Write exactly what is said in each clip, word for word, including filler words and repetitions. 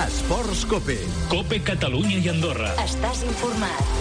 Esports Cope. Cope Catalunya i Andorra. Estàs informat.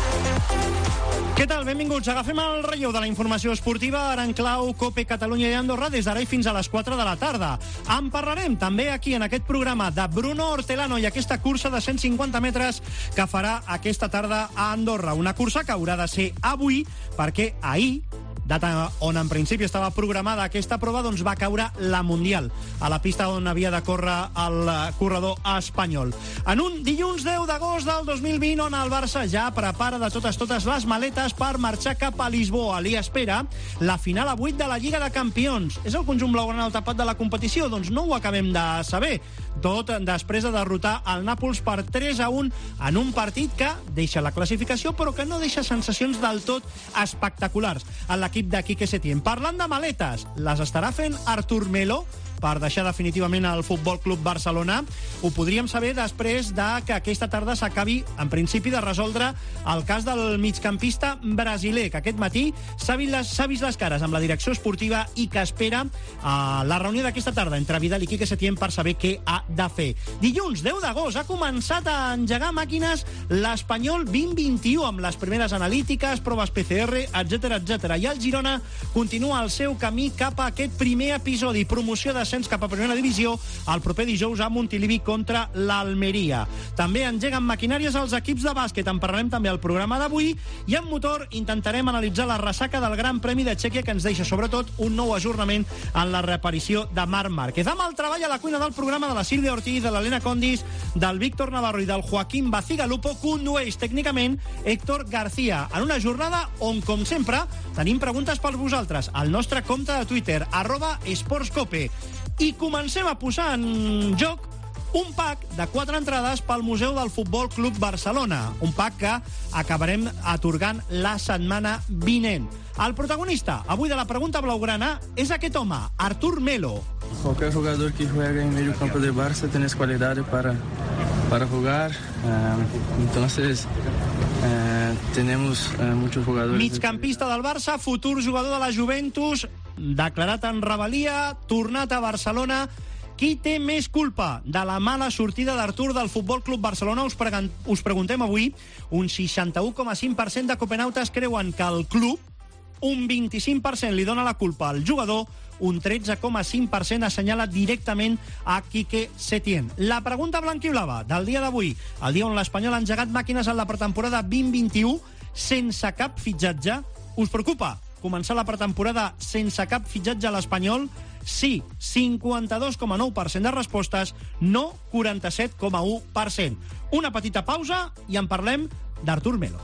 Què tal? Benvinguts. Agafem el relleu de la informació esportiva ara en clau Cope Catalunya i Andorra des d'ara i fins a les quatre de la tarda. En parlarem també aquí en aquest programa de Bruno Hortelano i aquesta cursa de cent cinquanta metres que farà aquesta tarda a Andorra. Una cursa que haurà de ser avui perquè ahir, data on en principi estava programada aquesta prova, doncs va caure la Mundial a la pista on havia de córrer el corredor espanyol. En un dilluns deu d'agost del dos mil vint on el Barça ja prepara de totes totes les maletes per marxar cap a Lisboa. Li espera la final a vuit de la Lliga de Campions. És el conjunt blaugrana al tapat de la competició? Doncs no ho acabem de saber. Tot després de derrotar el Nàpols per tres a un en un partit que deixa la classificació però que no deixa sensacions del tot espectaculars en l'equip de Quique Setién. Parlant de maletes, les estarà fent Artur Melo per deixar definitivament el Futbol Club Barcelona? Ho podríem saber després de que aquesta tarda s'acabi, en principi, de resoldre el cas del migcampista brasiler, que aquest matí s'ha vist les, s'ha vist les cares amb la direcció esportiva i que espera uh, la reunió d'aquesta tarda entre Vidal i Quique Setién per saber què ha de fer. Dilluns deu d'agost ha començat a engegar màquines l'Espanyol vint vint-i-u amb les primeres analítiques, proves P C R, etcètera, etcètera. I el Girona continua el seu camí cap a aquest primer episodi, promoció de cap a primera divisió el proper dijous a Montilivi contra l'Almeria. També engeguen maquinàries als equips de bàsquet. En parlarem també al programa d'avui i en motor intentarem analitzar la ressaca del Gran Premi de Txèquia que ens deixa sobretot un nou ajornament en la reaparició de Marc Márquez. Amb el treball a la cuina del programa de la Sílvia Ortiz, de l'Helena Condis, del Víctor Navarro i del Joaquín Bacigalupo, condueix tècnicament Héctor García en una jornada on, com sempre, tenim preguntes per vosaltres al nostre compte de Twitter, arroba esportscope. I comencem a posar en joc un pack de quatre entrades pel Museu del Futbol Club Barcelona. Un pack que acabarem atorgant la setmana vinent. El protagonista avui de la pregunta blaugrana és aquest home, Artur Melo. Qualquer jugador que juega en medio campo de Barça tiene qualidades para, para jugar. Uh, entonces, uh, tenemos uh, muchos jugadores. Migcampista del Barça, futur jugador de la Juventus, declarat en rebel·lia, tornat a Barcelona. Qui té més culpa de la mala sortida d'Artur del Futbol Club Barcelona? Us, pregant, us preguntem avui. Un seixanta-u coma cinc per cent de copenautes creuen que el club, un vint-i-cinc per cent li dona la culpa al jugador, un tretze coma cinc per cent assenyala directament a Quique Setién. La pregunta blanquiblava del dia d'avui, el dia on l'Espanyol ha engegat màquines en la pretemporada vint vint-i-u sense cap fitxatge. Us preocupa començar la pretemporada sense cap fitxatge a l'Espanyol? Sí, cinquanta-dos coma nou per cent de respostes, no quaranta-set coma u per cent. Una petita pausa i en parlem d'Artur Melo.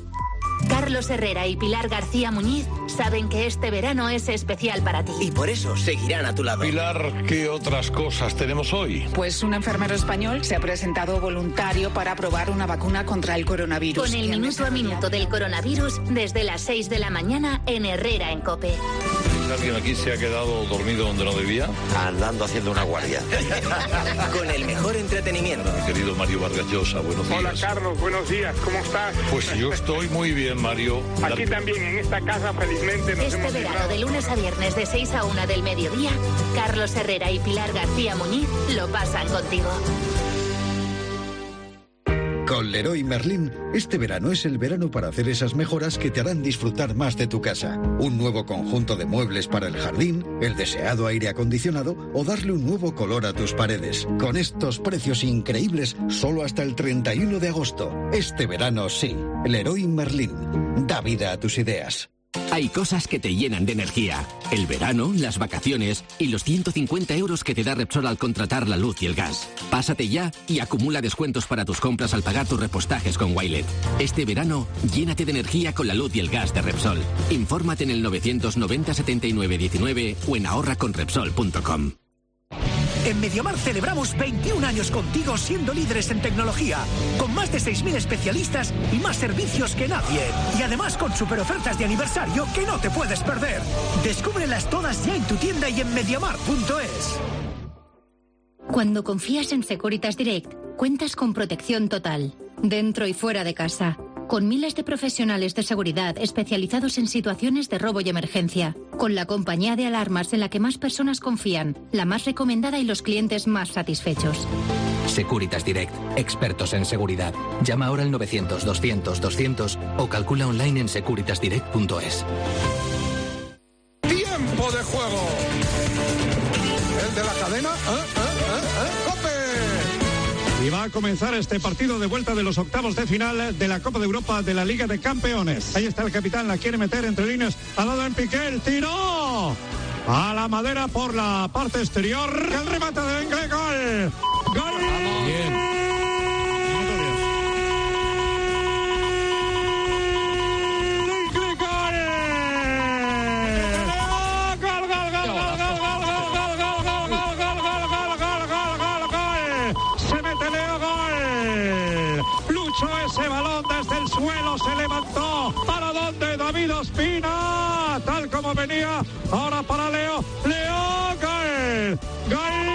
Carlos Herrera y Pilar García Muñiz saben que este verano es especial para ti. Y por eso seguirán a tu lado. Pilar, ¿qué otras cosas tenemos hoy? Pues un enfermero español se ha presentado voluntario para probar una vacuna contra el coronavirus. Con el minuto a minuto del coronavirus desde las seis de la mañana en Herrera en COPE. ¿Alguien aquí se ha quedado dormido donde no debía? Andando haciendo una guardia. Con el mejor entretenimiento. Mi querido Mario Vargas Llosa, buenos días. Hola Carlos, buenos días, ¿cómo estás? Pues yo estoy muy bien, Mario. Aquí también, en esta casa, felizmente nos Este hemos verano, librado. de lunes a viernes, de seis a una del mediodía, Carlos Herrera y Pilar García Muñiz lo pasan contigo. Con Leroy Merlin, este verano es el verano para hacer esas mejoras que te harán disfrutar más de tu casa. Un nuevo conjunto de muebles para el jardín, el deseado aire acondicionado o darle un nuevo color a tus paredes. Con estos precios increíbles, solo hasta el treinta y uno de agosto. Este verano sí. Leroy Merlin. Da vida a tus ideas. Hay cosas que te llenan de energía. El verano, las vacaciones y los ciento cincuenta euros que te da Repsol al contratar la luz y el gas. Pásate ya y acumula descuentos para tus compras al pagar tus repostajes con Wilet. Este verano, llénate de energía con la luz y el gas de Repsol. Infórmate en el novecientos noventa setenta y nueve diecinueve o en ahorra con repsol punto com. En MediaMarkt celebramos veintiún años contigo siendo líderes en tecnología, con más de seis mil especialistas y más servicios que nadie. Y además con superofertas de aniversario que no te puedes perder. Descúbrelas todas ya en tu tienda y en mediamarkt punto es. Cuando confías en Securitas Direct, cuentas con protección total, dentro y fuera de casa, con miles de profesionales de seguridad especializados en situaciones de robo y emergencia, con la compañía de alarmas en la que más personas confían, la más recomendada y los clientes más satisfechos. Securitas Direct, expertos en seguridad. Llama ahora al novecientos, doscientos, doscientos o calcula online en securitas direct punto es. ¡Tiempo de juego! ¿El de la cadena? ¿Eh? ¿Eh? ¿Eh? ¡Cope! Y va a comenzar este partido de vuelta de los octavos de final de la Copa de Europa de la Liga de Campeones. Ahí está el capitán, la quiere meter entre líneas. Al lado en Piqué, el tiro a la madera por la parte exterior. El remate de Lenglet, gol. ¡Gol! Bien. Ese balón desde el suelo se levantó. ¿Para dónde? David Ospina, tal como venía. Ahora para Leo. Leo, gol. Gol.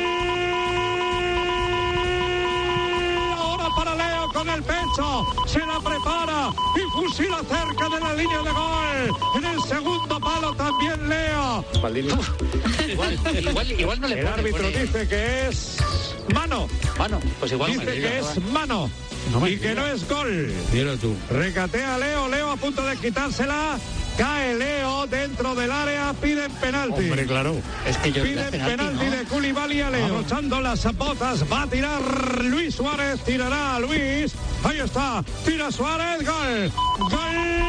Ahora para Leo con el pecho. Se la prepara y fusila cerca de la línea de gol. En el segundo palo también Leo. Igual, igual, igual no le El pone, árbitro pone. dice que es mano. Mano, pues igual. Dice Maldita, que es va. mano. No y que no es gol. Mira tú. Recatea Leo, Leo a punto de quitársela. Cae Leo dentro del área, piden penalti. Hombre, claro. Es que yo Piden penalti, penalti ¿no? de Koulibaly a Leo. Abrochando las botas, va a tirar Luis Suárez, tirará a Luis. Ahí está, tira Suárez, gol. Gol.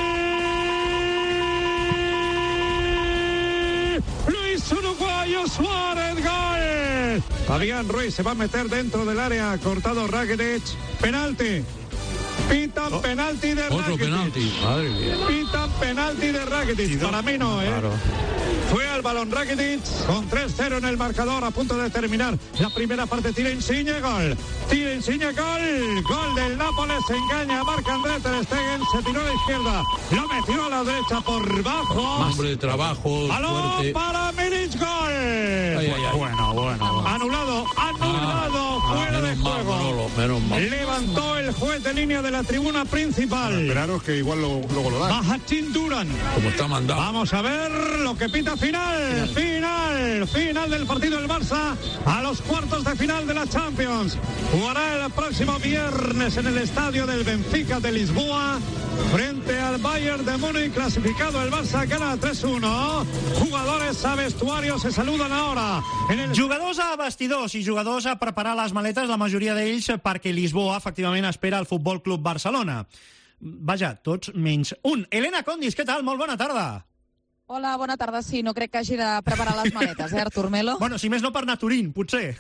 Luis Uruguayo Suárez, gol. Fabián Ruiz se va a meter dentro del área, cortado Rakitic. Penalti. Pitan oh, penalti de Rakitic. Otro penalti, madre mía. Pitan penalti de Rakitic. Para mí no, ¿eh? Claro. Fue al balón Rakitic con tres cero en el marcador, a punto de terminar la primera parte. Tira Insigne, gol. Tira Insigne, gol. Gol del Nápoles, se engaña, marca André Ter Stegen, se tiró a la izquierda, lo metió a la derecha por bajo. Hombre de trabajo, balón fuerte. Para Milic, gol. Ay, ay, ay. Bueno, bueno. Anulado, anulado, ah, fuera ah, de juego. Mal, Manolo, menos mal. Levantó el juez de línea de la tribuna principal. Bueno, esperaros que igual lo, luego lo dan. Bajatín Duran. Como está mandado. Vamos a ver lo que pita final. Final, final, final del partido del Barça a los cuartos de final de la Champions. Jugará el próximo viernes en el estadio del Benfica de Lisboa frente al Bayern de Múnich. Clasificado el Barça, gana tres uno. Jugadores a vestuario se saludan ahora. En el... Jugadors a vestidors i jugadors a preparar les maletes, la majoria d'ells perquè Lisboa efectivament espera el Futbol Club Barcelona. Vaja, tots menys un. Elena Condis, què tal? Molt bona tarda. Hola, bona tarda. Sí, no crec que hagi de preparar les maletes, eh, Artur Melo? Bueno, si més no per anar a Turín, potser.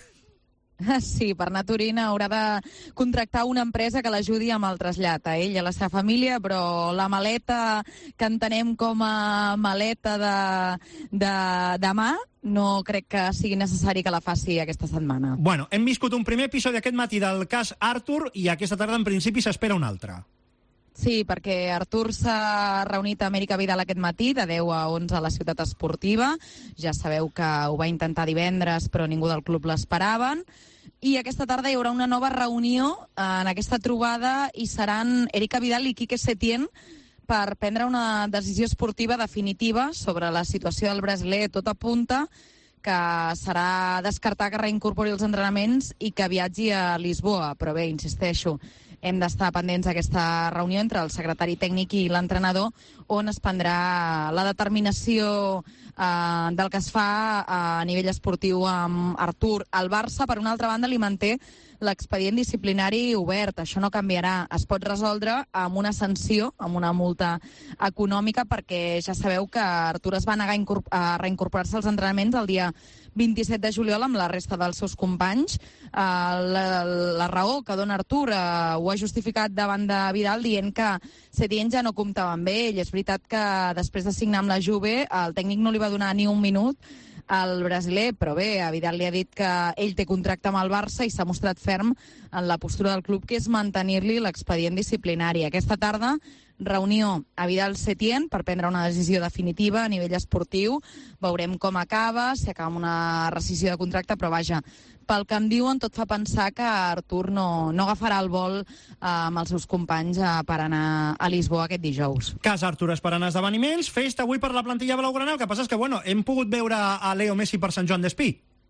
Sí, per anar a Turín haurà de contractar una empresa que l'ajudi amb el trasllat a ell i a la seva família, però la maleta que entenem com a maleta de, de demà no crec que sigui necessari que la faci aquesta setmana. Bueno, hem viscut un primer episodi aquest matí del cas Artur i aquesta tarda en principi s'espera un altre. Sí, perquè Artur s'ha reunit a Amèrica Vidal aquest matí de deu a onze a la ciutat esportiva. Ja sabeu que ho va intentar divendres, però ningú del club l'esperaven. I aquesta tarda hi haurà una nova reunió en aquesta trobada i seran Erika Vidal i Quique Setién per prendre una decisió esportiva definitiva sobre la situació del brasiler. Tot apunta que serà descartar que reincorpori els entrenaments i que viatgi a Lisboa. Però bé, insisteixo, hem d'estar pendents d'aquesta reunió entre el secretari tècnic i l'entrenador, on es prendrà la determinació eh, del que es fa a nivell esportiu amb Artur. El Barça, per una altra banda, li manté l'expedient disciplinari obert. Això no canviarà. Es pot resoldre amb una sanció, amb una multa econòmica, perquè ja sabeu que Artur es va negar a reincorporar-se als entrenaments el dia vint-i-set de juliol amb la resta dels seus companys. Uh, la, la raó que dona Artur uh, ho ha justificat davant de Vidal dient que Setién ja no comptava amb ell. És veritat que després de signar amb la Juve el tècnic no li va donar ni un minut al brasiler, però bé, a Vidal li ha dit que ell té contracte amb el Barça i s'ha mostrat ferm en la postura del club, que és mantenir-li l'expedient disciplinari. Aquesta tarda, reunió a Vidal-Setién per prendre una decisió definitiva a nivell esportiu. Veurem com acaba, si acaba amb una rescissió de contracte, però vaja, pel que em diuen, tot fa pensar que Artur no, no agafarà el vol eh, amb els seus companys eh, per anar a Lisboa aquest dijous. Cas Artur esperant esdeveniments, festa avui per la plantilla blaugrana. El que passa és que, bueno, hem pogut veure a Leo Messi per Sant Joan d'Espí.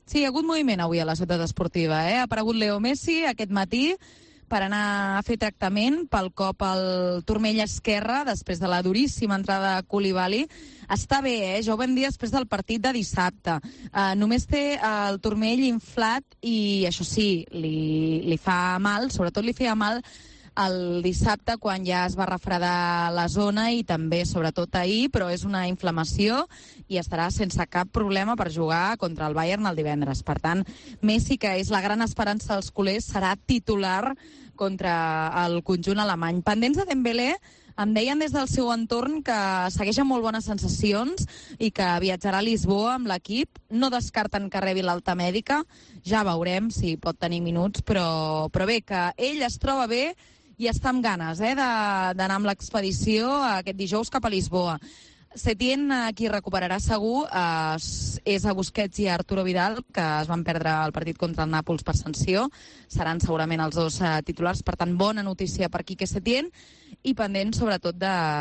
Sí, hi ha hagut moviment avui a la ciutat esportiva. Eh? Ha aparegut Leo Messi aquest matí per anar a fer tractament pel cop al turmell esquerre després de la duríssima entrada de Koulibaly. Està bé, eh? Ja ho vam dir després del partit de dissabte. Uh, només té uh, el turmell inflat i, això sí, li, li fa mal, sobretot li feia mal el dissabte quan ja es va refredar la zona i també, sobretot ahir, però és una inflamació i estarà sense cap problema per jugar contra el Bayern el divendres. Per tant, Messi, que és la gran esperança dels culers, serà titular contra el conjunt alemany. Pendents de Dembélé, em deien des del seu entorn que segueix amb molt bones sensacions i que viatjarà a Lisboa amb l'equip. No descarten que rebi l'alta mèdica, ja veurem si pot tenir minuts, però, però bé, que ell es troba bé i està amb ganes eh, d'anar amb l'expedició aquest dijous cap a Lisboa. Setién, qui recuperarà segur, eh, és a Busquets i a Arturo Vidal, que es van perdre el partit contra el Nàpols per sanció. Seran segurament els dos eh, titulars, per tant, bona notícia per Quique Setién, i pendent, sobretot,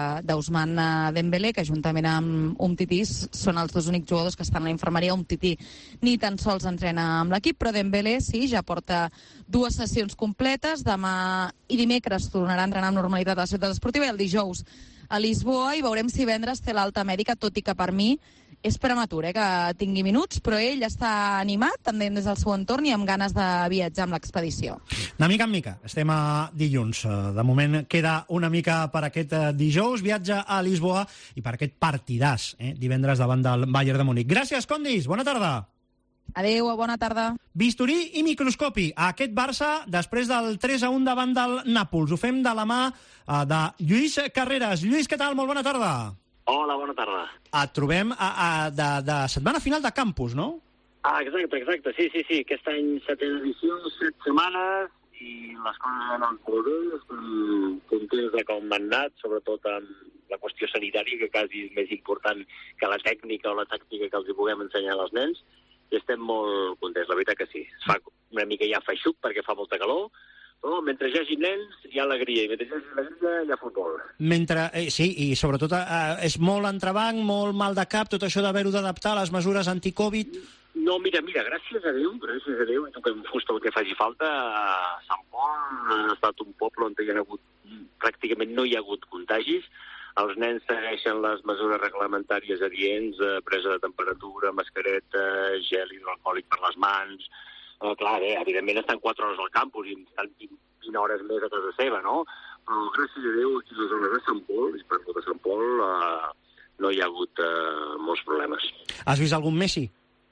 d'Ousmane Dembélé, que juntament amb Umtiti són els dos únics jugadors que estan a la infermeria. Umtiti ni tan sols entrena amb l'equip, però Dembélé sí, ja porta dues sessions completes. Demà i dimecres tornarà a entrenar amb normalitat a la ciutat esportiva i el dijous a Lisboa, i veurem si divendres té l'alta mèdica, tot i que per mi és prematur eh, que tingui minuts, però ell està animat, també des del seu entorn, i amb ganes de viatjar amb l'expedició. De mica en mica, estem a dilluns. De moment queda una mica per aquest dijous, viatge a Lisboa i per aquest partidàs, eh, divendres davant del Bayern de Múnich. Gràcies, Condis, bona tarda. Adéu, bona tarda. Bisturí i microscopi. Aquest Barça, després del tres a un davant del Nàpols. Ho fem de la mà uh, de Lluís Carreras. Lluís, què tal? Molt bona tarda. Hola, bona tarda. Et trobem a, a, de, de setmana final de campus, no? Ah, exacte, exacte. Sí, sí, sí. Aquest any setena edició, set setmanes, i les coses han anat molt bé. Estem contents de com han anat, sobretot amb la qüestió sanitària, que quasi és més important que la tècnica o la tàctica que els hi puguem ensenyar als nens. I estem molt contents, la veritat que sí. Es fa una mica ja feixuc perquè fa molta calor, però mentre hi hagi nens hi ha alegria, i mentre hi hagi alegria hi ha futbol. Mentre, eh, sí, i sobretot eh, és molt entrebanc, molt mal de cap, tot això d'haver-ho d'adaptar a les mesures anti-Covid. No, mira, mira, gràcies a Déu, gràcies a Déu, i toquem fusta el que faci falta, a Sant Pol ha estat un poble on hi ha hagut, pràcticament no hi ha hagut contagis. Els nens segueixen les mesures reglamentàries adients, eh, presa de temperatura, mascareta, gel hidroalcohòlic per les mans. Eh, clar, bé, evidentment estan quatre hores al campus i estan vint hores més a casa seva, no? Però gràcies a Déu, aquí a la zona de Sant Pol, i per de Sant Pol, eh, no hi ha hagut eh, molts problemes. Has vist algun Messi?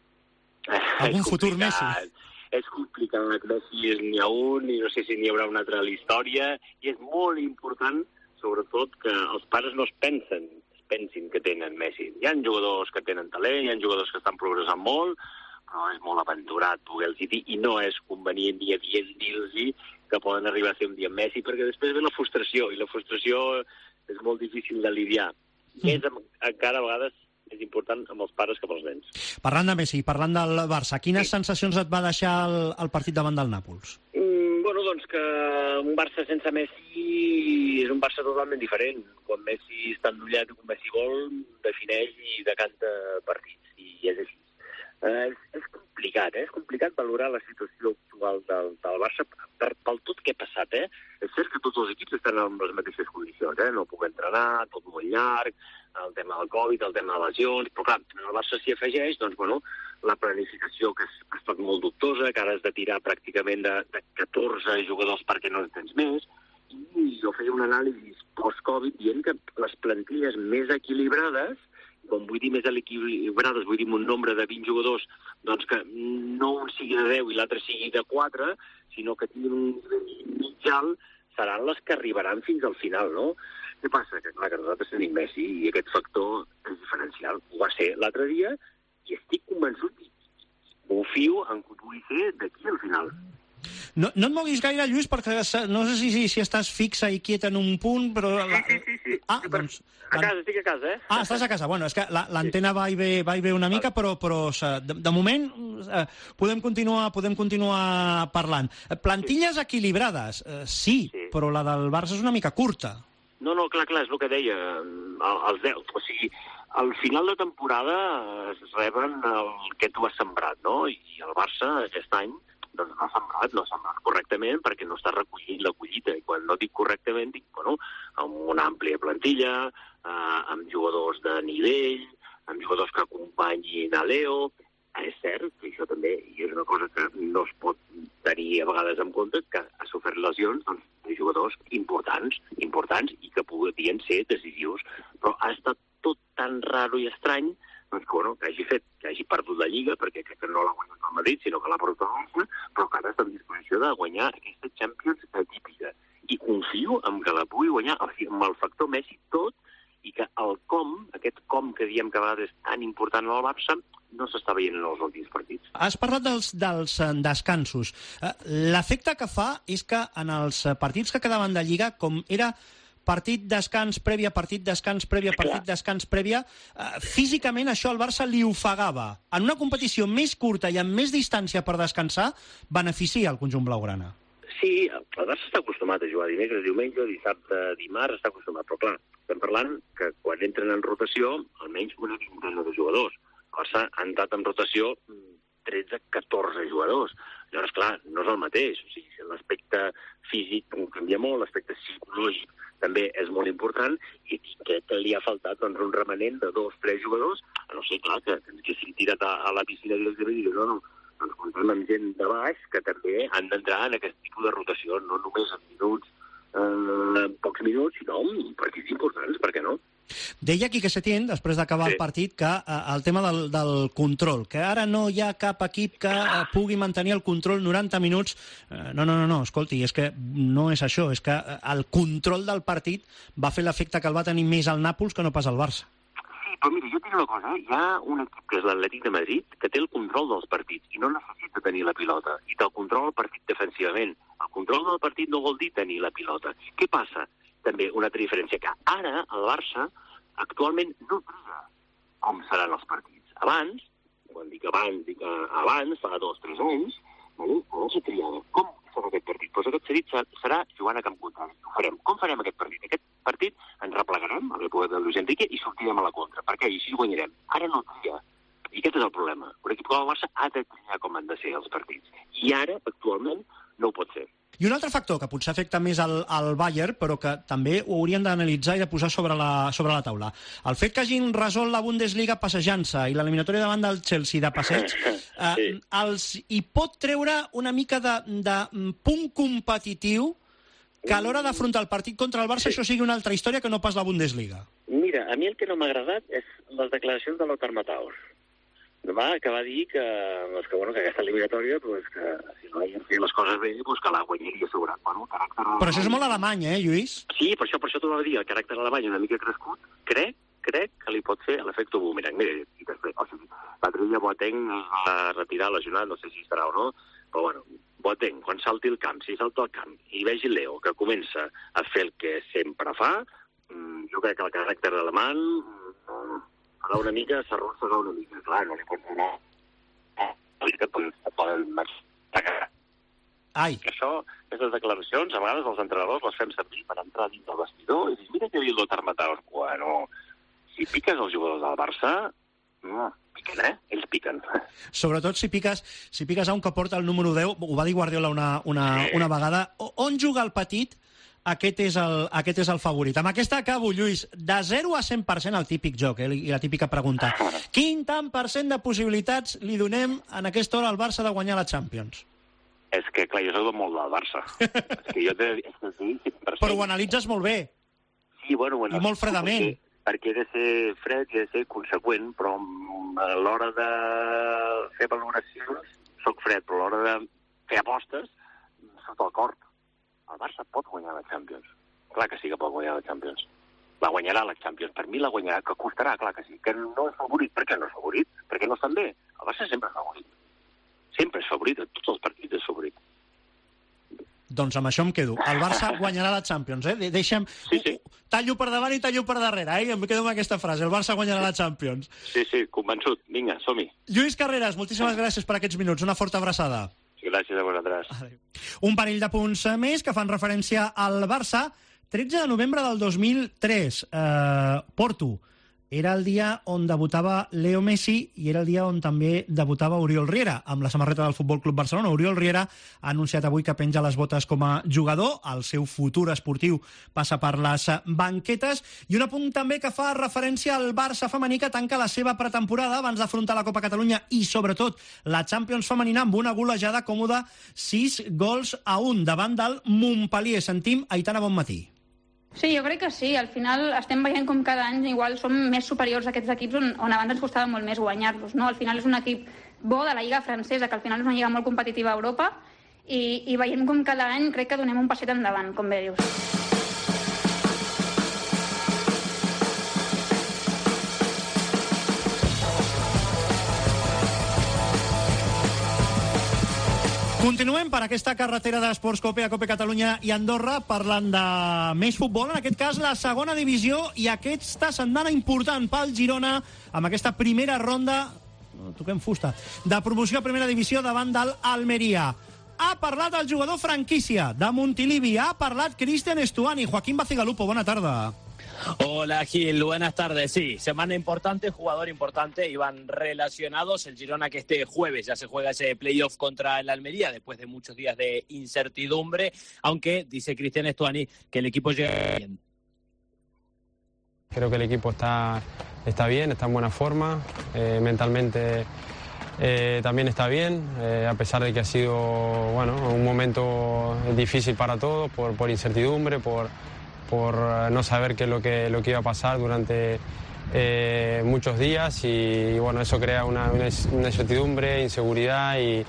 Eh, algun futur Messi? És complicat, Messi n'hi ha un, i no sé si n'hi haurà una altra a la història, i és molt important, sobretot, que els pares no es pensen, es pensin que tenen Messi. Hi ha jugadors que tenen talent, hi ha jugadors que estan progressant molt, però és molt aventurat poder-los dir, i no és convenient ni adient dir-los que poden arribar a ser un dia amb Messi, perquè després ve la frustració, i la frustració és molt difícil de lidiar. Mm. És encara a vegades és important amb els pares que amb els nens. Parlant de Messi, parlant del Barça, quines sí. sensacions et va deixar el, el partit davant del Nàpols? Mm, bueno, doncs que un Barça sense Messi és un Barça totalment diferent. Quan Messi està endollat i quan Messi vol, defineix i decanta partits, i és així. Eh, és, és complicat, eh? És complicat valorar la situació actual del, del Barça per, pel tot que ha passat, eh? És cert que tots els equips estan en les mateixes condicions, eh? No puc entrenar, tot molt llarg, el tema del Covid, el tema de lesions, però clar, el Barça s'hi afegeix, doncs, bueno, la planificació que ha estat molt dubtosa, que ara has de tirar pràcticament de, de catorze jugadors perquè no en tens més, i jo feia un anàlisi post-Covid dient que les plantilles més equilibrades, quan vull dir més equilibrades, vull dir un nombre de vint jugadors, doncs que no un sigui de deu i l'altre sigui de quatre, sinó que tinguin un nivell mig alt, seran les que arribaran fins al final, no? Què passa? Que clar, que nosaltres tenim Messi i aquest factor és diferencial. Ho va ser l'altre dia i estic convençut, confio en que ho pugui fer d'aquí al final. No, no et moguis gaire, Lluís, perquè no sé si, si, si estàs fixa i quiet en un punt, però... La... Sí, sí, sí. sí. Ah, doncs... A casa, estic a casa, eh? Ah, estàs a casa. Bueno, és que l'antena va i ve, va i ve una mica, però, però de, de moment eh, podem, continuar, podem continuar parlant. Plantilles equilibrades, eh, sí, sí, però la del Barça és una mica curta. No, no, clar, clar, és el que deia. Els deu, o sigui, Al final de temporada es reben el que tu has sembrat, no? I el Barça aquest any doncs no ha sembrat, no ha sembrat correctament perquè no està recollint la collita. I quan no dic correctament, dic, bueno, amb una àmplia plantilla, eh, amb jugadors de nivell, amb jugadors que acompanyin a Leo. És cert que això també, i és una cosa que no es pot tenir a vegades en compte, que ha sofert lesions doncs, de jugadors importants, importants i que podien ser decisius. Però ha estat tot tan raro i estrany doncs, que, bueno, que hagi fet, que hagi perdut la Lliga, perquè crec que no l'ha guanyat el Madrid, sinó que l'ha perdut el Barça, però que ara està en disposició de guanyar aquesta Champions atípica. I confio en que la pugui guanyar amb el factor Messi tot, i que el com, aquest com que diem que a vegades és tan important al Barça, no s'està veient en els últims partits. Has parlat dels, dels descansos. L'efecte que fa és que en els partits que quedaven de Lliga, com era partit, descans, prèvia, partit, descans, prèvia, partit, descans, prèvia, eh, físicament això al Barça li ofegava. En una competició més curta i amb més distància per descansar, beneficia el conjunt blaugrana. Sí, el Barça està acostumat a jugar dimecres, diumenge, dissabte, dimarts, està acostumat, però clar, estem parlant que quan entren en rotació, almenys una quinzena de jugadors. El Barça ha entrat en rotació tretze catorze jugadors. Llavors, clar, no és el mateix. O sigui, l'aspecte físic canvia molt, l'aspecte psicològic també és molt important, i crec que li ha faltat doncs, un remanent de dos, tres jugadors, a no ser, clar, que ens haguessin tirat a, a la piscina directament i dir, no, no, doncs comptem amb gent de baix que també han d'entrar en aquest tipus de rotació, no només en minuts, eh, en pocs minuts, sinó en partits importants, per què no? Deia Quique Setién, després d'acabar sí. el partit, que eh, el tema del, del control, que ara no hi ha cap equip que eh, pugui mantenir el control noranta minuts. Eh, no, no, no, no, escolti, és que no és això, és que el control del partit va fer l'efecte que el va tenir més al Nàpols que no pas al Barça. Sí, però mira, jo tinc una cosa, eh? Hi ha un equip que és l'Atlètic de Madrid que té el control dels partits i no necessita tenir la pilota, i té el control del partit defensivament. El control del partit no vol dir tenir la pilota. Què passa? També una altra diferència, que ara el Barça actualment no tria com seran els partits. Abans, quan dic abans, dic abans, fa dos o tres anys, no se triava. Com serà aquest partit? Doncs aquest partit serà jugant a camp contrari. Ho farem. Com farem aquest partit? Aquest partit ens replegarem a l'època de Luis Enrique i sortirem a la contra. Per què? I així guanyarem. Ara no tria. I aquest és el problema. Un equip com el Barça ha de triar com han de ser els partits. I ara, actualment, no ho pot ser. I un altre factor que potser afecta més al, al Bayern, però que també ho haurien d'analitzar i de posar sobre la, sobre la taula. El fet que hagin resolt la Bundesliga passejant-se i l'eliminatòria davant del Chelsea de passeig, eh, sí. els hi pot treure una mica de, de punt competitiu que a l'hora d'afrontar el partit contra el Barça sí. això sigui una altra història que no pas la Bundesliga. Mira, a mi el que no m'ha agradat és les declaracions de Lothar Matthäus. Va, que va dir que, doncs, que, bueno, que aquesta eliminatòria, pues, que si no havien fet les coses bé, pues, que la guanyaria assegurat. Bueno, caràcter alemany... Però això és molt alemany, eh, Lluís? Sí, per això, per això t'ho va dir, el caràcter alemany una mica crescut, crec, crec que li pot fer l'efecte boomerang. Mira, i després, o sigui, l'altre dia Boateng va retirar lesionat, no sé si estarà o no, però bueno, Boateng, quan salti el camp, si salta el camp, i vegi Leo, que comença a fer el que sempre fa, jo crec que el caràcter alemany... Ara una mica, s'arrossega una mica. Clar, no li pots donar... Eh, que poden matar. Ai. Que això, aquestes declaracions, a vegades els entrenadors les fem servir per entrar dins del vestidor i dir, mira que havia el Lothar Matthäus. Bueno, si piques els jugadors del Barça, no, piquen, eh? Ells piquen. Sobretot si piques, si piques a un que porta el número deu, ho va dir Guardiola una, una, una vegada, on juga el petit... Aquest és, el, aquest és el favorit. Amb aquesta acabo, Lluís. De zero a cent per cent el típic joc, eh? I la típica pregunta. Quin tant per cent de possibilitats li donem en aquesta hora al Barça de guanyar la Champions? És que, clar, jo soc molt del Barça. És que jo te... És que sí, cent per cent. Però ho analitzes molt bé. Sí, bueno... bueno I molt fredament. Perquè, perquè he de ser fred i he de ser conseqüent, però a l'hora de fer valoracions soc fred, però a l'hora de fer apostes soc al cor. El Barça pot guanyar la Champions. Clar que sí que pot guanyar la Champions. La guanyarà la Champions. Per mi la guanyarà, que costarà, clar que sí. Que no és favorit. Per què no és favorit? Perquè no estan bé. El Barça sempre és favorit. Sempre és favorit. A tots els partits és favorit. Doncs amb això em quedo. El Barça guanyarà la Champions, eh? Deixa'm... Sí, sí. Tallo per davant i tallo per darrere, eh? Em quedo amb aquesta frase. El Barça guanyarà la Champions. Sí, sí, convençut. Vinga, som-hi. Lluís Carreras, moltíssimes gràcies per aquests minuts. Una forta abraçada. Gràcies a vosaltres. Un parell de punts més que fan referència al Barça. tretze de novembre del dos mil tres. Eh, Porto. era el dia on debutava Leo Messi i era el dia on també debutava Oriol Riera amb la samarreta del Futbol Club Barcelona. Oriol Riera ha anunciat avui que penja les botes com a jugador, el seu futur esportiu passa per les banquetes, i un apunt també que fa referència al Barça femení, que tanca la seva pretemporada abans d'afrontar la Copa Catalunya i sobretot la Champions femenina amb una golejada còmoda sis gols a un davant del Montpellier. Sentim Aitana Bonmatí. Sí, jo crec que sí. Al final estem veient com cada any igual som més superiors a aquests equips on, on abans ens costava molt més guanyar-los, no? Al final és un equip bo de la Lliga francesa, que al final és una lliga molt competitiva a Europa, i, i veient com cada any crec que donem un passet endavant, com bé dius. Continuem per aquesta carretera d'Esports Cope a Cope Catalunya i Andorra parlant de més futbol, en aquest cas la segona divisió, i aquesta setmana important pel Girona amb aquesta primera ronda, no, toquem fusta, de promoció a primera divisió davant del Almeria. Ha parlat el jugador franquícia de Montilivi, ha parlat Cristian Estuani. Joaquín Bacigalupo, bona tarda. Hola Gil, buenas tardes. Sí, semana importante, jugador importante, iban relacionados. El Girona que este jueves ya se juega ese playoff contra el Almería después de muchos días de incertidumbre, aunque dice Cristian Estuani que el equipo llega bien. Creo que el equipo está, está bien, está en buena forma, eh, mentalmente eh, también está bien, eh, a pesar de que ha sido bueno, un momento difícil para todos por, por incertidumbre, por... por no saber qué es lo que, lo que iba a pasar durante eh, muchos días y, y bueno, eso crea una, una, una incertidumbre, inseguridad y...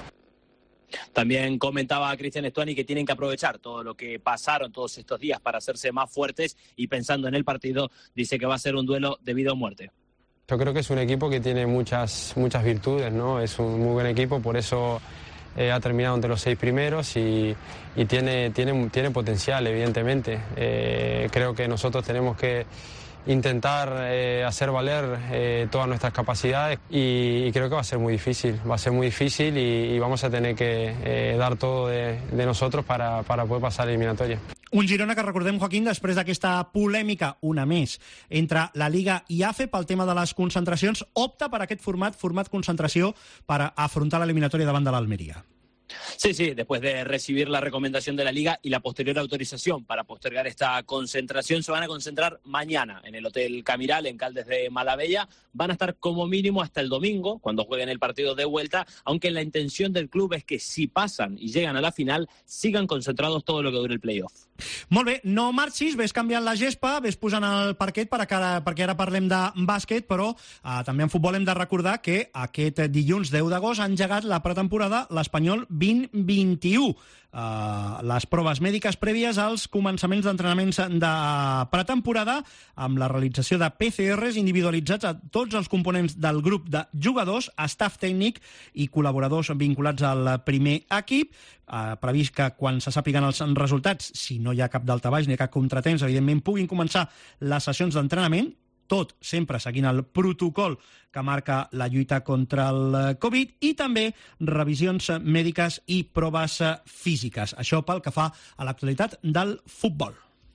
También comentaba Cristian Estuani que tienen que aprovechar todo lo que pasaron todos estos días para hacerse más fuertes y pensando en el partido, dice que va a ser un duelo de vida o muerte. Yo creo que es un equipo que tiene muchas, muchas virtudes, ¿no? Es un muy buen equipo, por eso... Eh, ha terminado entre los seis primeros y, y tiene, tiene, tiene potencial, evidentemente. Eh, creo que nosotros tenemos que intentar eh, hacer valer eh, todas nuestras capacidades y, y creo que va a ser muy difícil, va a ser muy difícil y, y vamos a tener que eh, dar todo de, de nosotros para, para poder pasar la eliminatoria. Un Girona que recordem, Joaquín, després d'aquesta polèmica, una més, entre la Liga i A F E pel tema de les concentracions, opta per aquest format, format concentració, per afrontar l'eliminatòria davant de l'Almeria. Sí, sí, después de recibir la recomendación de la Liga y la posterior autorización para postergar esta concentración, se van a concentrar mañana en el Hotel Camiral, en Caldes de Malabella. Van a estar como mínimo hasta el domingo, cuando jueguen el partido de vuelta, aunque la intención del club es que si pasan y llegan a la final, sigan concentrados todo lo que dure el playoff. Molt bé, no marxis, ves canviant la gespa, ves posant el parquet per ara, perquè ara parlem de bàsquet, però eh, també en futbol hem de recordar que aquest dilluns deu d'agost ha engegat la pretemporada l'Espanyol vint vint-i-u. Uh, les proves mèdiques prèvies als començaments d'entrenaments de pretemporada amb la realització de P C Rs individualitzats a tots els components del grup de jugadors, staff tècnic i col·laboradors vinculats al primer equip. Uh, previst que quan se sàpiguen els resultats, si no hi ha cap daltabaix ni cap contratemps, evidentment puguin començar les sessions d'entrenament, tot sempre seguint el protocol que marca la lluita contra el Covid, i també revisions mèdiques i proves físiques. Això pel que fa a l'actualitat del futbol.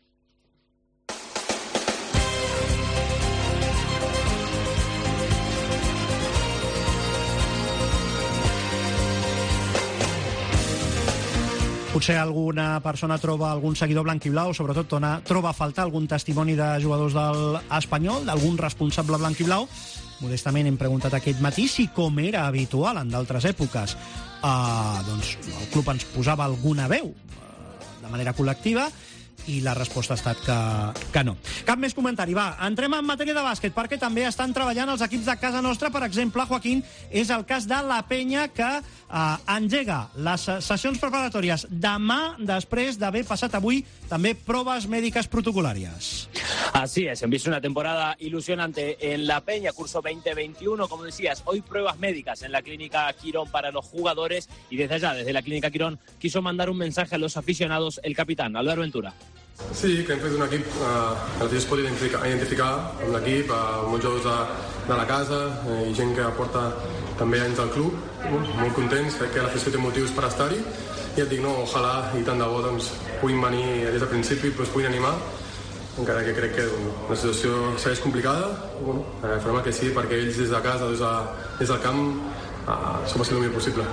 Potser alguna persona troba, algun seguidor blanquiblau, sobretot tona, troba a faltar algun testimoni de jugadors de l'Espanyol, d'algun responsable blanquiblau. Modestament hem preguntat aquest matí si, com era habitual en d'altres èpoques, eh, doncs el club ens posava alguna veu eh, de manera col·lectiva, i la resposta ha estat que, que no. Cap més comentari. Va, entrem en matèria de bàsquet, perquè també estan treballant els equips de casa nostra. Per exemple, Joaquín, és el cas de la Penya, que eh, engega les sessions preparatòries demà, després d'haver passat avui també proves mèdiques protocolàries. Así es, empieza una temporada ilusionante en la Peña, curso veinte veintiuno, como decías, hoy pruebas médicas en la Clínica Quirón para los jugadores, y desde allá, desde la Clínica Quirón, quiso mandar un mensaje a los aficionados el capitán, Albert Ventura. Sí, que hem fet un equip eh, que els es pot identificar, identificar amb l'equip, eh, molts jugadors de, de la casa eh, i gent que aporta també anys al club, molt, molt contents, crec que l'afició té motius per estar-hi, i et dic, no, ojalà i tant de bo doncs, puguin venir des del principi, doncs, puguin animar, encara que crec que la situació segueix complicada. Bueno, eh, farem el que sí perquè ells des de casa, des, de, des del camp, eh, s'ho passin el millor possible.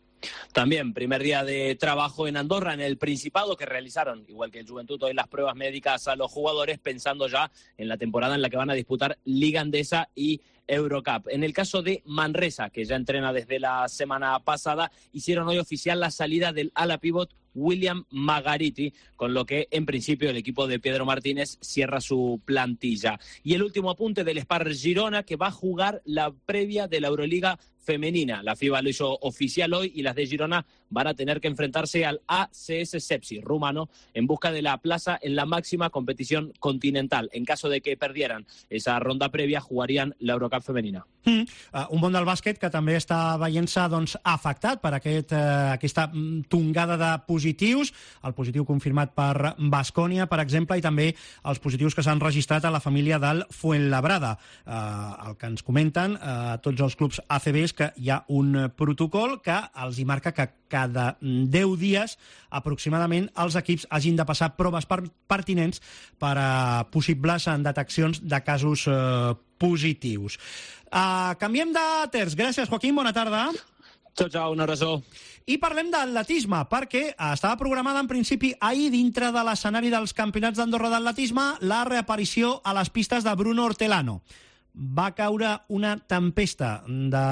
También primer día de trabajo en Andorra, en el Principado, que realizaron, igual que el Juventud, hoy las pruebas médicas a los jugadores, pensando ya en la temporada en la que van a disputar Liga Endesa y Eurocup. En el caso de Manresa, que ya entrena desde la semana pasada, hicieron hoy oficial la salida del ala pívot William Magariti, con lo que en principio el equipo de Pedro Martínez cierra su plantilla. Y el último apunte del Spar Girona, que va a jugar la previa de la Euroliga femenina. La FIBA lo hizo oficial hoy y las de Girona van a tener que enfrentarse al A C S Sepsi rumano en busca de la plaza en la máxima competición continental. En caso de que perdieran esa ronda prèvia, jugarien l'Eurocup femenina. Mm, uh, un món del bàsquet que també està veient-se doncs, afectat per aquest, uh, aquesta tongada de positius, el positiu confirmat per Baskonia, per exemple, i també els positius que s'han registrat a la família del Fuenlabrada. Uh, el que ens comenten uh, tots els clubs A C Bs que hi ha un protocol que els hi marca que cada deu dies aproximadament els equips hagin de passar proves pertinents per a possibles deteccions de casos eh, positius. Uh, canviem de terç. Gràcies, Joaquín. Bona tarda. Ciao, ciao, una abraçó. I parlem d'atletisme, perquè estava programada en principi ahir dintre de l'escenari dels campionats d'Andorra d'atletisme la reaparició a les pistes de Bruno Hortelano. Va caure una tempesta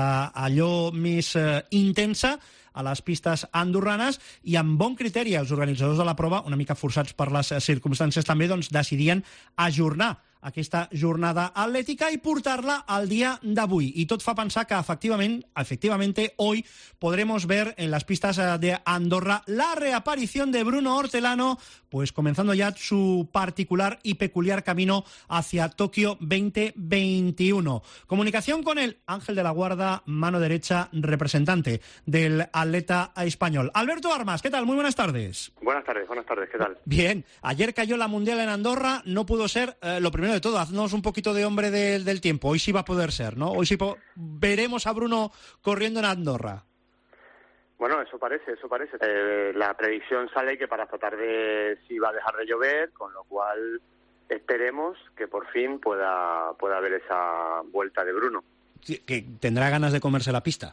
d'allò més eh, intensa a les pistes andorranes i amb bon criteri els organitzadors de la prova, una mica forçats per les circumstàncies també, doncs decidien ajornar aquesta jornada atlètica i portar-la al día d'avui. Y tot fa pensar que efectivamente, efectivamente hoy podremos ver en las pistas de Andorra la reaparición de Bruno Hortelano, pues comenzando ya su particular y peculiar camino hacia Tokio veinte veintiuno. Comunicación con el Ángel de la Guarda, mano derecha, representante del atleta español. Alberto Armas, ¿qué tal? Muy buenas tardes. Buenas tardes, buenas tardes, ¿qué tal? Bien, ayer cayó la Mundial en Andorra, no pudo ser, eh, lo primero de todo, haznos un poquito de hombre de, del tiempo, hoy sí va a poder ser, ¿no? Hoy sí veremos a Bruno corriendo en Andorra. Bueno, eso parece, eso parece. Eh, la predicción sale que para esta tarde sí va a dejar de llover, con lo cual esperemos que por fin pueda, pueda haber esa vuelta de Bruno. Sí, que tendrá ganas de comerse la pista.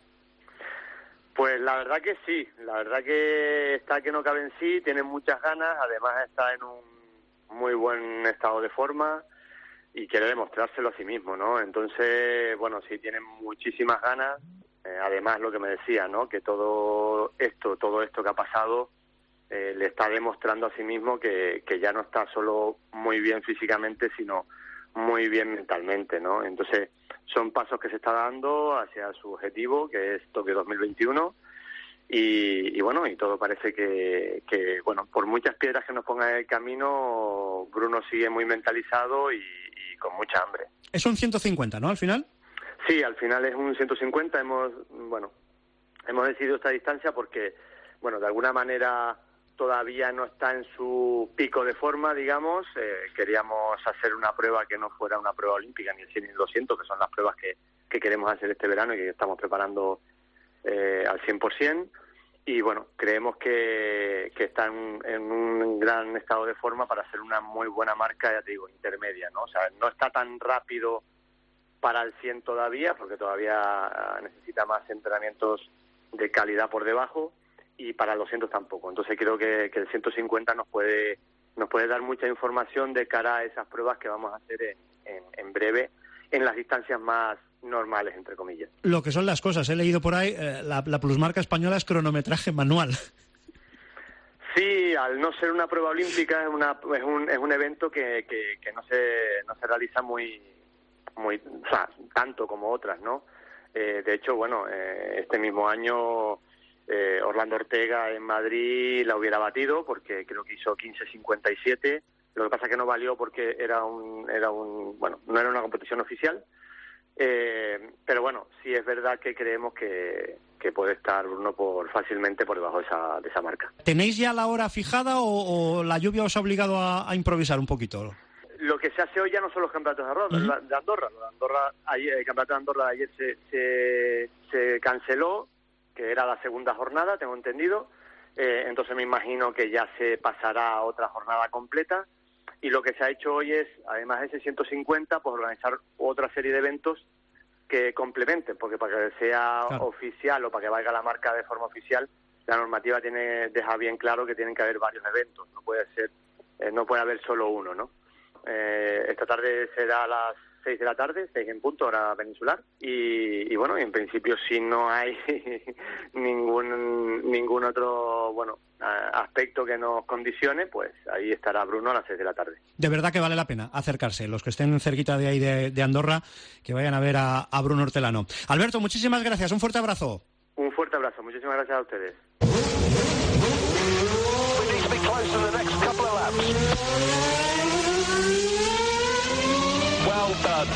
Pues la verdad que sí, la verdad que está que no cabe en sí, tiene muchas ganas, además está en un muy buen estado de forma y quiere demostrárselo a sí mismo, ¿no? Entonces, bueno, sí tiene muchísimas ganas, eh, además lo que me decía, ¿no? Que todo esto, todo esto que ha pasado eh, le está demostrando a sí mismo que, que ya no está solo muy bien físicamente, sino muy bien mentalmente, ¿no? Entonces, son pasos que se está dando hacia su objetivo, que es Tokio dos mil veintiuno, y, y bueno, y todo parece que, que, bueno, por muchas piedras que nos pongan en el camino, Bruno sigue muy mentalizado y, y con mucha hambre. Es un ciento cincuenta, ¿no, al final? Sí, al final es un ciento cincuenta, hemos, bueno, hemos decidido esta distancia porque, bueno, de alguna manera todavía no está en su pico de forma, digamos. Eh, queríamos hacer una prueba que no fuera una prueba olímpica, ni el cien ni el doscientos, que son las pruebas que, que queremos hacer este verano y que estamos preparando eh, al cien por ciento. Y bueno, creemos que, que está en, en un gran estado de forma para hacer una muy buena marca, ya te digo, intermedia, ¿no? O sea, no está tan rápido para el cien todavía, porque todavía necesita más entrenamientos de calidad por debajo, y para el doscientos tampoco. Entonces creo que, que el ciento cincuenta nos puede nos puede dar mucha información de cara a esas pruebas que vamos a hacer en, en, en breve, en las distancias más normales, entre comillas. Lo que son las cosas, he leído por ahí, eh, la, la plusmarca española es cronometraje manual. Sí, al no ser una prueba olímpica es, una, es, un, es un evento que, que, que no se no se realiza muy, muy o sea, tanto como otras, ¿no? Eh, de hecho, bueno, eh, este mismo año eh, Orlando Ortega en Madrid la hubiera batido porque creo que hizo quince cincuenta y siete. Lo que pasa es que no valió porque era un era un bueno no era una competición oficial. Eh, pero bueno, sí es verdad que creemos que, que puede estar Bruno por fácilmente por debajo de esa, de esa marca. ¿Tenéis ya la hora fijada o, o la lluvia os ha obligado a, a improvisar un poquito? Lo que se hace hoy ya no son los campeonatos de Andorra, uh-huh. de Andorra. Lo de Andorra ayer, el campeonato de Andorra de ayer se, se, se canceló, que era la segunda jornada, tengo entendido. Eh, entonces me imagino que ya se pasará a otra jornada completa. Y lo que se ha hecho hoy es, además de ese ciento cincuenta, pues organizar otra serie de eventos que complementen, porque para que sea claro. oficial o para que valga la marca de forma oficial, la normativa tiene deja bien claro que tienen que haber varios eventos, no puede ser, eh, no puede haber solo uno, ¿no? Eh, esta tarde será a las seis de la tarde, seis en punto, hora peninsular, y, y bueno, en principio si no hay ningún ningún otro, bueno, aspecto que nos condicione, pues ahí estará Bruno a las seis de la tarde. De verdad que vale la pena acercarse, los que estén cerquita de ahí de, de Andorra, que vayan a ver a, a Bruno Hortelano. Alberto, muchísimas gracias, un fuerte abrazo. Un fuerte abrazo, muchísimas gracias a ustedes. Well done.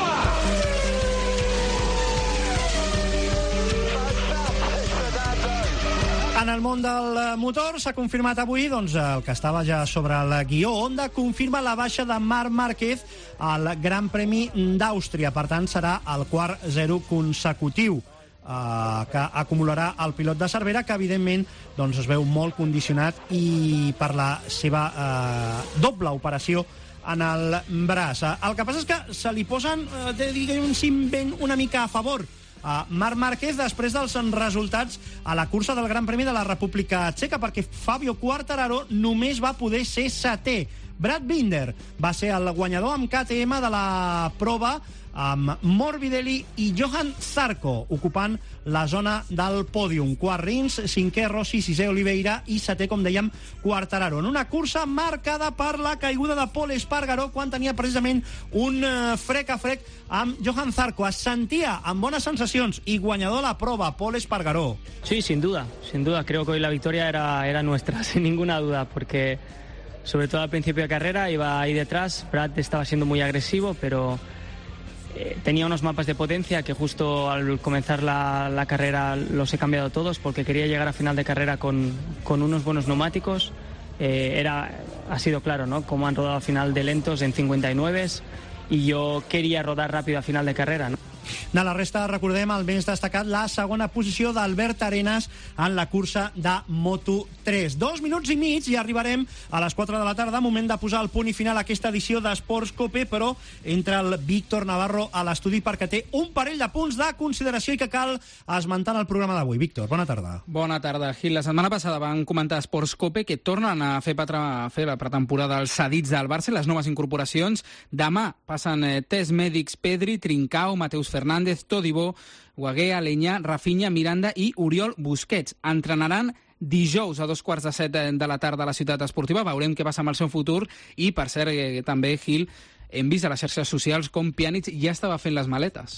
En el món del motor s'ha confirmat avui doncs, el que estava ja sobre el guió. Honda confirma la baixa de Marc Márquez al Gran Premi d'Àustria. Per tant, serà el quart zero consecutiu eh, que acumularà el pilot de Cervera, que evidentment doncs, es veu molt condicionat i per la seva eh, doble operació en el braç. El que passa és que se li posen, eh, diguem, una mica a favor a Marc Márquez després dels resultats a la cursa del Gran Premi de la República Txeca, perquè Fabio Quartararo només va poder ser setè. Brad Binder va ser el guanyador amb K T M de la prova, amb Morbidelli i Johan Zarco ocupant la zona del pòdium. Quart Rins, cinquè Rossi, sisè Oliveira i setè, com dèiem, Quartararo. En una cursa marcada per la caiguda de Pol Espargaró quan tenia precisament un frec a frec amb Johan Zarco. Es sentia amb bones sensacions i guanyador a la prova, Pol Espargaró. Sí, sin duda, sin duda. Creo que hoy la victoria era, era nuestra, sin ninguna duda, porque sobre todo al principio de carrera iba ahí detrás. Brad estaba siendo muy agresivo, pero eh, tenía unos mapas de potencia que justo al comenzar la, la carrera los he cambiado todos porque quería llegar a final de carrera con, con unos buenos neumáticos. Eh, era, ha sido claro, ¿no? Cómo han rodado a final de lentos en cincuenta y nueve y yo quería rodar rápido a final de carrera, ¿no? De la resta, recordem el més destacat, la segona posició d'Albert Arenas en la cursa de Moto tres. Dos minuts i mig i arribarem a les quatre de la tarda, moment de posar el punt i final a aquesta edició d'Esports Cope, però entra el Víctor Navarro a l'estudi perquè té un parell de punts de consideració i que cal esmentar en el programa d'avui. Víctor, bona tarda. Bona tarda, Gil. La setmana passada van comentar a Esports Cope que tornen a fer, patra, a fer la pretemporada als cedits del Barça, les noves incorporacions. Demà passen eh, test mèdics Pedri, Trincao, Mateus Fernández, Todibo, Guagué, Aleñà, Rafinha, Miranda i Oriol Busquets. Entrenaran dijous a dos quarts de set de la tarda a la ciutat esportiva. Veurem què passa amb el seu futur i, per cert, eh, també, Gil, hem vist a les xarxes socials com Pjanic ja estava fent les maletes.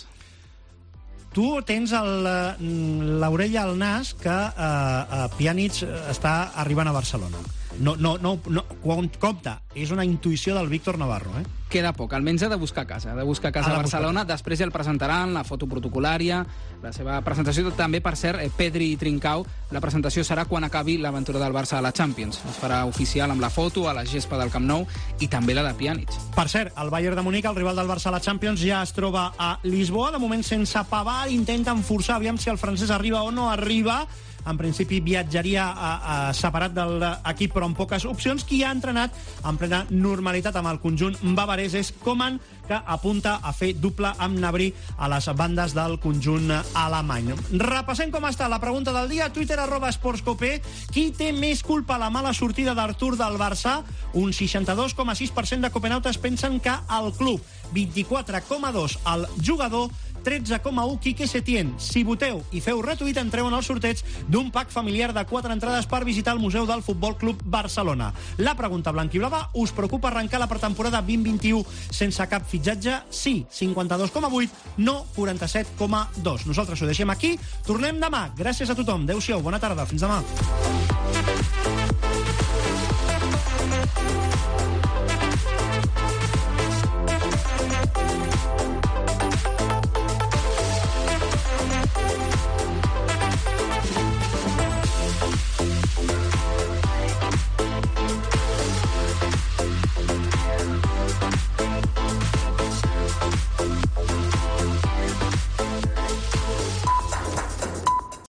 Tu tens l'orella al nas que eh, Pjanic està arribant a Barcelona. No, no, no, no, compte, és una intuïció del Víctor Navarro, eh? Queda poc, almenys ha de buscar casa, ha de buscar casa a Barcelona, després ja el presentaran, la foto protocolària, la seva presentació, també, per cert, Pedri i Trincao, la presentació serà quan acabi l'aventura del Barça a la Champions. Es farà oficial amb la foto, a la gespa del Camp Nou, i també la de Pjanic. Per cert, el Bayern de Munic, el rival del Barça a la Champions, ja es troba a Lisboa, de moment sense Pavard, intenten forçar, aviam si el francès arriba o no arriba. En principi viatjaria a, a, separat de l'equip, però amb poques opcions. Qui ha entrenat en plena normalitat amb el conjunt bavarès és Coman, que apunta a fer doble amb Gnabry a les bandes del conjunt alemany. Repassem com està la pregunta del dia. Twitter arroba esportscope. Qui té més culpa a la mala sortida d'Artur del Barça? Un seixanta-dos coma sis per cent de copenautes pensen que el club, vint-i-quatre coma dos el jugador, tretze coma u Quique Setién. Si voteu i feu retuit, entreu en el sorteig d'un pack familiar de quatre entrades per visitar el Museu del Futbol Club Barcelona. La pregunta blanquiblava: us preocupa arrencar la pretemporada vint vint-i-u sense cap fitxatge? Sí, cinquanta-dos coma vuit, no, quaranta-set coma dos. Nosaltres ho deixem aquí. Tornem demà. Gràcies a tothom. Adéu-siau. Bona tarda. Fins demà.